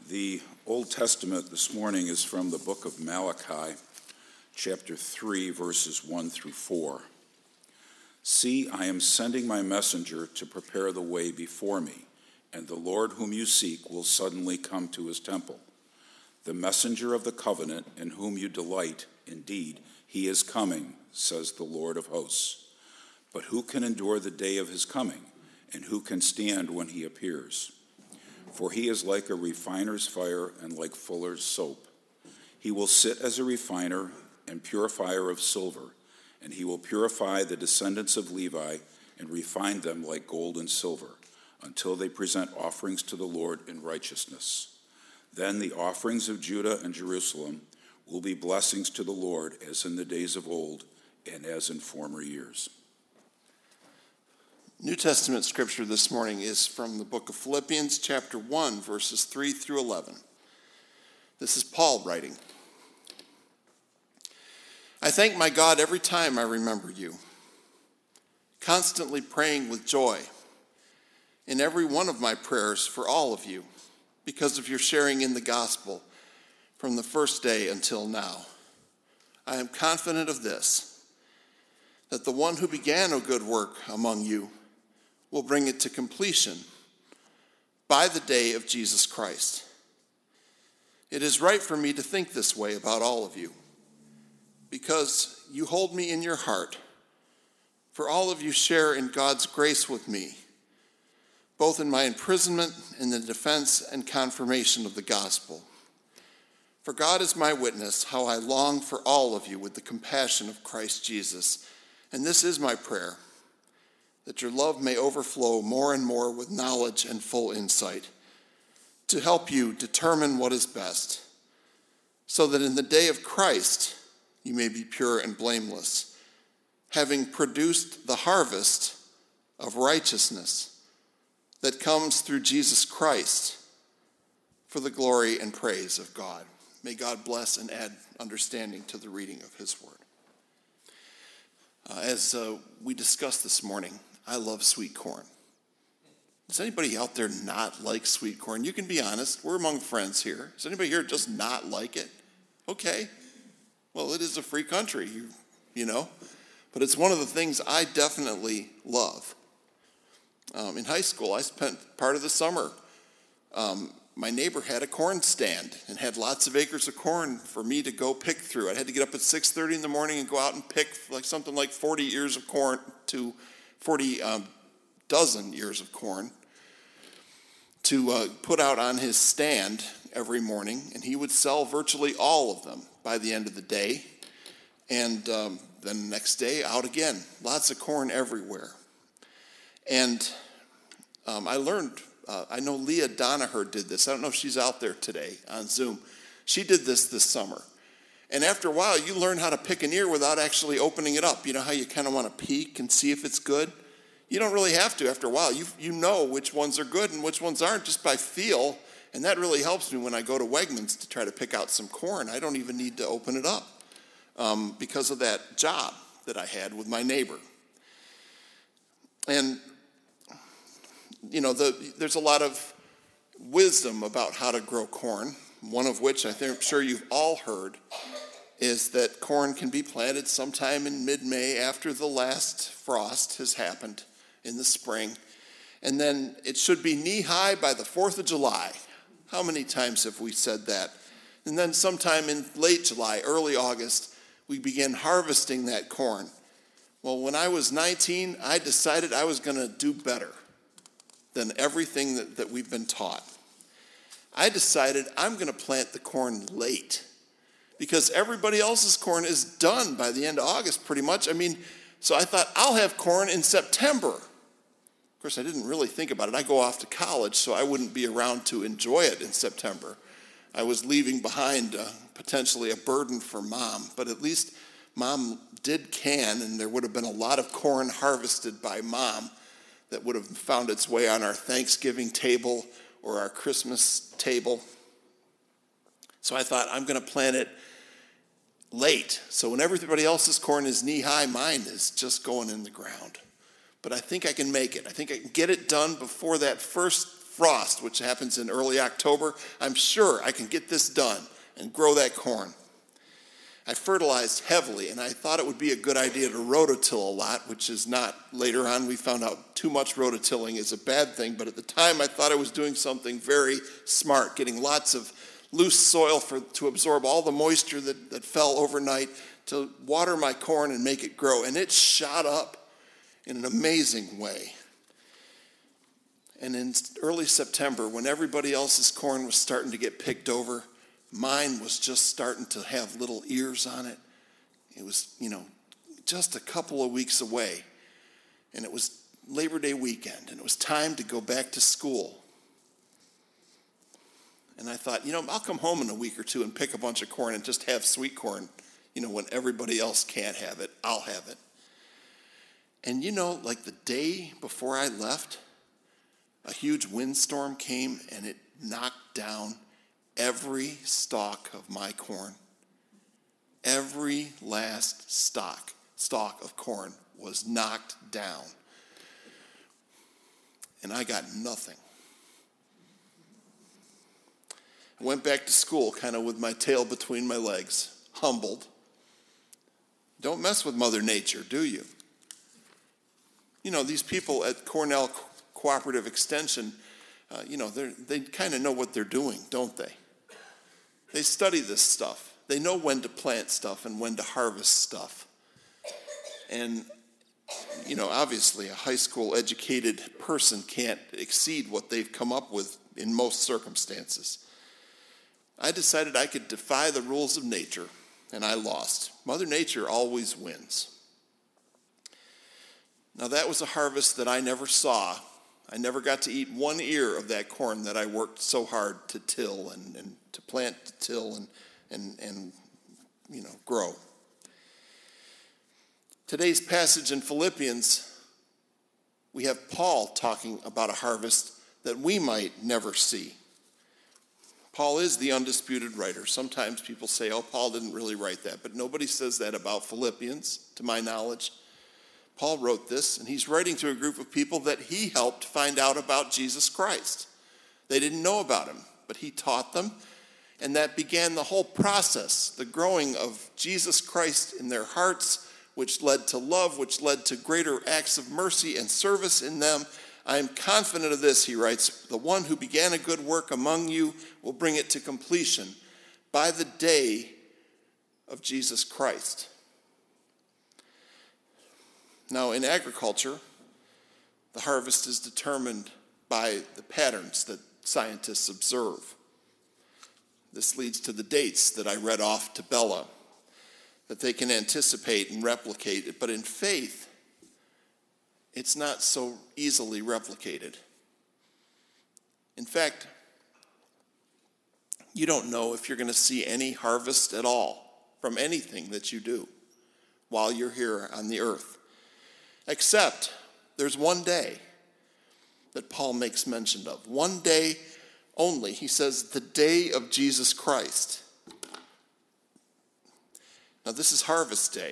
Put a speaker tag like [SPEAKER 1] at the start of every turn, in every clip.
[SPEAKER 1] The Old Testament this morning is from the book of Malachi, chapter 3, verses 1 through 4. See, I am sending my messenger to prepare the way before me, and the Lord whom you seek will suddenly come to his temple. The messenger of the covenant in whom you delight, indeed, he is coming, says the Lord of hosts. But who can endure the day of his coming, and who can stand when he appears? For he is like a refiner's fire and like fuller's soap. He will sit as a refiner and purifier of silver, and he will purify the descendants of Levi and refine them like gold and silver, until they present offerings to the Lord in righteousness. Then the offerings of Judah and Jerusalem will be blessings to the Lord, as in the days of old and as in former years.
[SPEAKER 2] New Testament scripture this morning is from the book of Philippians, chapter 1, verses 3 through 11. This is Paul writing. I thank my God every time I remember you, constantly praying with joy in every one of my prayers for all of you, because of your sharing in the gospel from the first day until now. I am confident of this, that the one who began a good work among you will bring it to completion by the day of Jesus Christ. It is right for me to think this way about all of you, because you hold me in your heart, for all of you share in God's grace with me, both in my imprisonment and the defense and confirmation of the gospel. For God is my witness, how I long for all of you with the compassion of Christ Jesus. And this is my prayer, that your love may overflow more and more with knowledge and full insight, to help you determine what is best, so that in the day of Christ you may be pure and blameless, having produced the harvest of righteousness that comes through Jesus Christ, for the glory and praise of God. May God bless and add understanding to the reading of his word. As we discussed this morning, I love sweet corn. Does anybody out there not like sweet corn? You can be honest. We're among friends here. Does anybody here just not like it? Okay. Well, it is a free country, you know. But it's one of the things I definitely love. In high school, I spent part of the summer. My neighbor had a corn stand and had lots of acres of corn for me to go pick through. I had to get up at 6:30 in the morning and go out and pick something like 40 ears of corn to 40 dozen ears of corn to put out on his stand every morning, and he would sell virtually all of them by the end of the day. And then the next day, out again. Lots of corn everywhere. And I learned, I know Leah Donaher did this. I don't know if she's out there today on Zoom. She did this summer. And after a while, you learn how to pick an ear without actually opening it up. You know how you kind of want to peek and see if it's good? You don't really have to after a while. You know which ones are good and which ones aren't just by feel. And that really helps me when I go to Wegmans to try to pick out some corn. I don't even need to open it up because of that job that I had with my neighbor. And, you know, there's a lot of wisdom about how to grow corn. One of which I'm sure you've all heard is that corn can be planted sometime in mid-May after the last frost has happened in the spring. And then it should be knee-high by the 4th of July. How many times have we said that? And then sometime in late July, early August, we begin harvesting that corn. Well, when I was 19, I decided I was going to do better than everything that we've been taught. I decided I'm going to plant the corn late because everybody else's corn is done by the end of August pretty much. So I thought I'll have corn in September. Of course, I didn't really think about it. I go off to college, so I wouldn't be around to enjoy it in September. I was leaving behind potentially a burden for Mom, but at least Mom did can, and there would have been a lot of corn harvested by Mom that would have found its way on our Thanksgiving table or our Christmas table. So I thought, I'm going to plant it late. So when everybody else's corn is knee-high, mine is just going in the ground. But I think I can make it. I think I can get it done before that first frost, which happens in early October, I'm sure I can get this done and grow that corn. I fertilized heavily, and I thought it would be a good idea to rototill a lot, which is not. Later on, we found out too much rototilling is a bad thing, but at the time, I thought I was doing something very smart, getting lots of loose soil to absorb all the moisture that fell overnight, to water my corn and make it grow, and it shot up in an amazing way. And in early September, when everybody else's corn was starting to get picked over, mine was just starting to have little ears on it. It was, just a couple of weeks away. And it was Labor Day weekend, and it was time to go back to school. And I thought, I'll come home in a week or two and pick a bunch of corn and just have sweet corn. When everybody else can't have it, I'll have it. And like the day before I left, a huge windstorm came and it knocked down every stalk of my corn. Every last stalk of corn was knocked down. And I got nothing. I went back to school kind of with my tail between my legs, humbled. Don't mess with Mother Nature, do you? These people at Cornell Cooperative Extension, they kind of know what they're doing, don't they? They study this stuff. They know when to plant stuff and when to harvest stuff. And, obviously a high school educated person can't exceed what they've come up with in most circumstances. I decided I could defy the rules of nature, and I lost. Mother Nature always wins. Now that was a harvest that I never saw. I never got to eat one ear of that corn that I worked so hard to till and to plant, to till, and grow. Today's passage in Philippians, we have Paul talking about a harvest that we might never see. Paul is the undisputed writer. Sometimes people say, Paul didn't really write that, but nobody says that about Philippians, to my knowledge. Paul wrote this, and he's writing to a group of people that he helped find out about Jesus Christ. They didn't know about him, but he taught them, and that began the whole process, the growing of Jesus Christ in their hearts, which led to love, which led to greater acts of mercy and service in them. I am confident of this, he writes, the one who began a good work among you will bring it to completion by the day of Jesus Christ. Now, in agriculture, the harvest is determined by the patterns that scientists observe. This leads to the dates that I read off to Bella, that they can anticipate and replicate it. But in faith, it's not so easily replicated. In fact, you don't know if you're going to see any harvest at all from anything that you do while you're here on the earth. Except there's one day that Paul makes mention of. One day only. He says, the day of Jesus Christ. Now this is harvest day.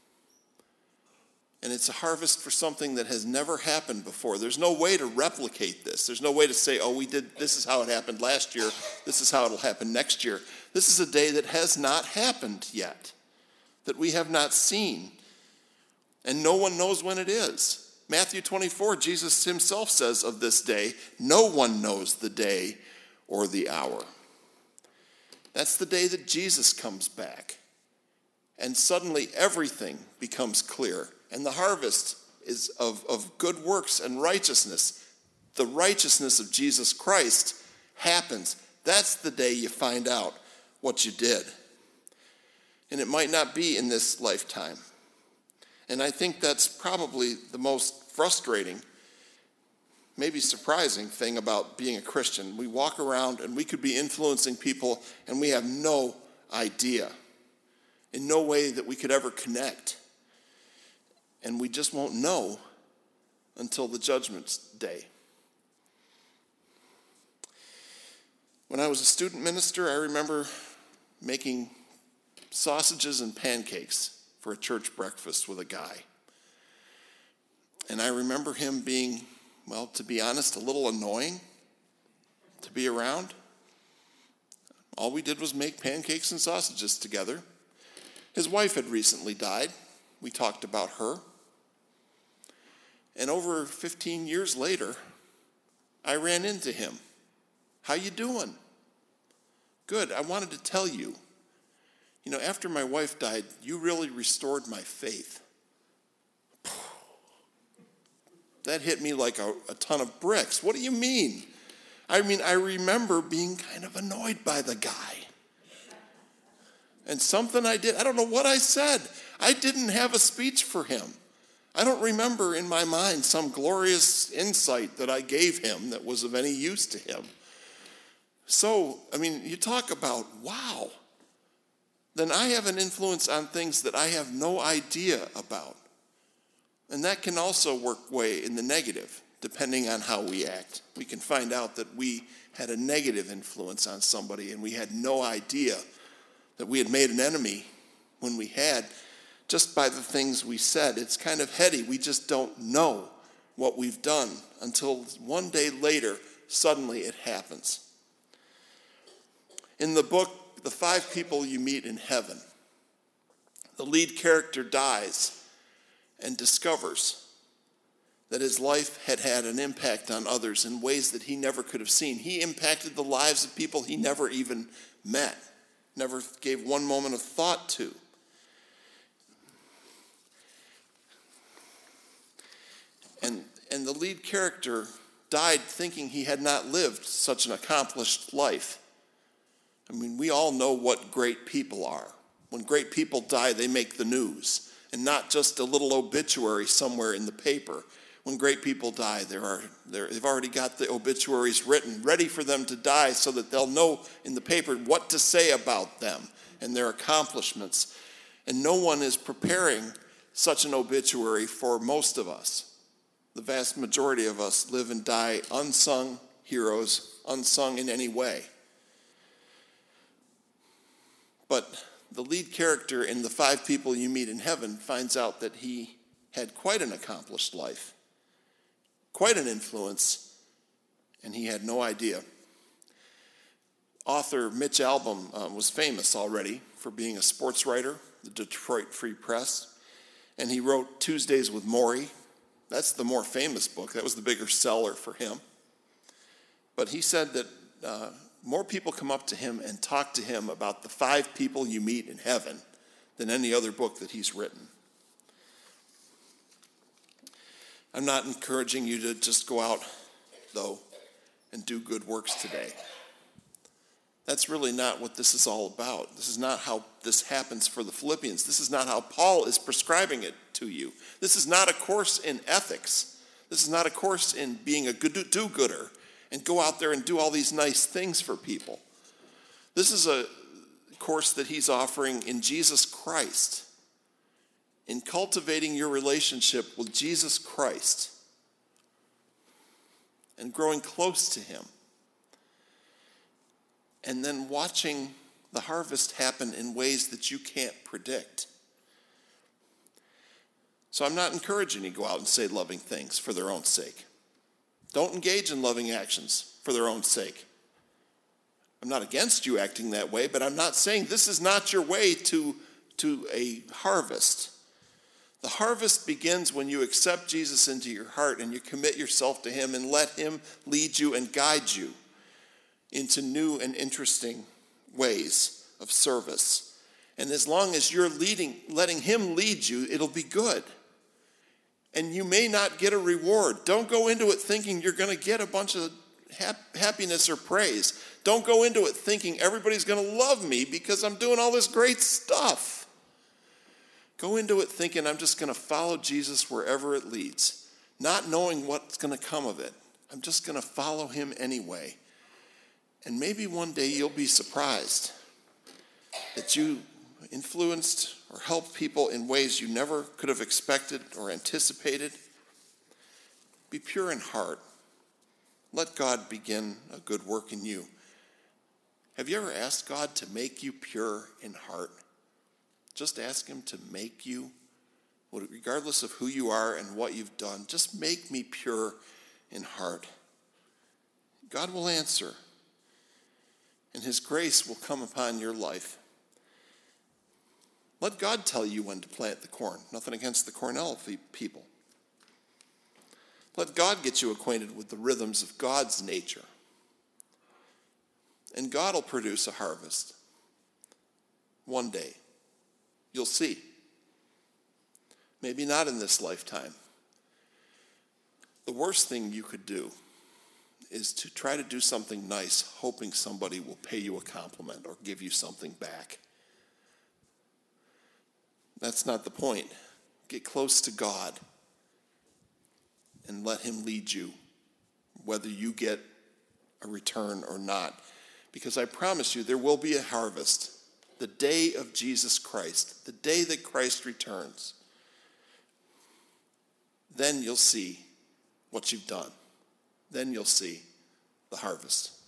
[SPEAKER 2] And it's a harvest for something that has never happened before. There's no way to replicate this. There's no way to say, this is how it happened last year. This is how it'll happen next year. This is a day that has not happened yet, that we have not seen. And no one knows when it is. Matthew 24, Jesus himself says of this day, no one knows the day or the hour. That's the day that Jesus comes back. And suddenly everything becomes clear. And the harvest is of good works and righteousness. The righteousness of Jesus Christ happens. That's the day you find out what you did. And it might not be in this lifetime. And I think that's probably the most frustrating, maybe surprising thing about being a Christian. We walk around and we could be influencing people and we have no idea, in no way that we could ever connect. And we just won't know until the judgment day. When I was a student minister, I remember making sausages and pancakes for a church breakfast with a guy. And I remember him being, to be honest, a little annoying. to be around. All we did was make pancakes and sausages together. His wife had recently died. We talked about her. And over 15 years later, I ran into him. How you doing? Good. I wanted to tell you, after my wife died, you really restored my faith. That hit me like a ton of bricks. What do you mean? I remember being kind of annoyed by the guy. And something I did, I don't know what I said. I didn't have a speech for him. I don't remember in my mind some glorious insight that I gave him that was of any use to him. So, you talk about, wow. Then I have an influence on things that I have no idea about. And that can also work way in the negative, depending on how we act. We can find out that we had a negative influence on somebody and we had no idea that we had made an enemy when we had, just by the things we said. It's kind of heady. We just don't know what we've done until one day later, suddenly it happens. In the book, The 5 People You Meet in Heaven, the lead character dies and discovers that his life had had an impact on others in ways that he never could have seen. He impacted the lives of people he never even met, never gave one moment of thought to. And the lead character died thinking he had not lived such an accomplished life. We all know what great people are. When great people die, they make the news, and not just a little obituary somewhere in the paper. When great people die, they've already got the obituaries written, ready for them to die so that they'll know in the paper what to say about them and their accomplishments. And no one is preparing such an obituary for most of us. The vast majority of us live and die unsung heroes, unsung in any way. But the lead character in The 5 People You Meet in Heaven finds out that he had quite an accomplished life, quite an influence, and he had no idea. Author Mitch Albom was famous already for being a sports writer, the Detroit Free Press, and he wrote Tuesdays with Morrie. That's the more famous book. That was the bigger seller for him. But he said that more people come up to him and talk to him about the 5 people you meet in heaven than any other book that he's written. I'm not encouraging you to just go out, though, and do good works today. That's really not what this is all about. This is not how this happens for the Philippians. This is not how Paul is prescribing it to you. This is not a course in ethics. This is not a course in being a good do-gooder and go out there and do all these nice things for people. This is a course that he's offering in Jesus Christ, in cultivating your relationship with Jesus Christ and growing close to him, and then watching the harvest happen in ways that you can't predict. So I'm not encouraging you to go out and say loving things for their own sake. Don't engage in loving actions for their own sake. I'm not against you acting that way, but I'm not saying this is not your way to a harvest. The harvest begins when you accept Jesus into your heart and you commit yourself to him and let him lead you and guide you into new and interesting ways of service. And as long as you're letting him lead you, it'll be good. And you may not get a reward. Don't go into it thinking you're going to get a bunch of happiness or praise. Don't go into it thinking everybody's going to love me because I'm doing all this great stuff. Go into it thinking I'm just going to follow Jesus wherever it leads, not knowing what's going to come of it. I'm just going to follow him anyway. And maybe one day you'll be surprised that you influenced or helped people in ways you never could have expected or anticipated. Be pure in heart. Let God begin a good work in you. Have you ever asked God to make you pure in heart? Just ask him to make you, regardless of who you are and what you've done, just make me pure in heart. God will answer. and his grace will come upon your life. Let God tell you when to plant the corn. Nothing against the Cornell people. Let God get you acquainted with the rhythms of God's nature. And God will produce a harvest. One day. You'll see. Maybe not in this lifetime. The worst thing you could do is to try to do something nice, hoping somebody will pay you a compliment or give you something back. That's not the point. Get close to God and let him lead you, whether you get a return or not. Because I promise you, there will be a harvest. The day of Jesus Christ, the day that Christ returns. Then you'll see what you've done. Then you'll see the harvest.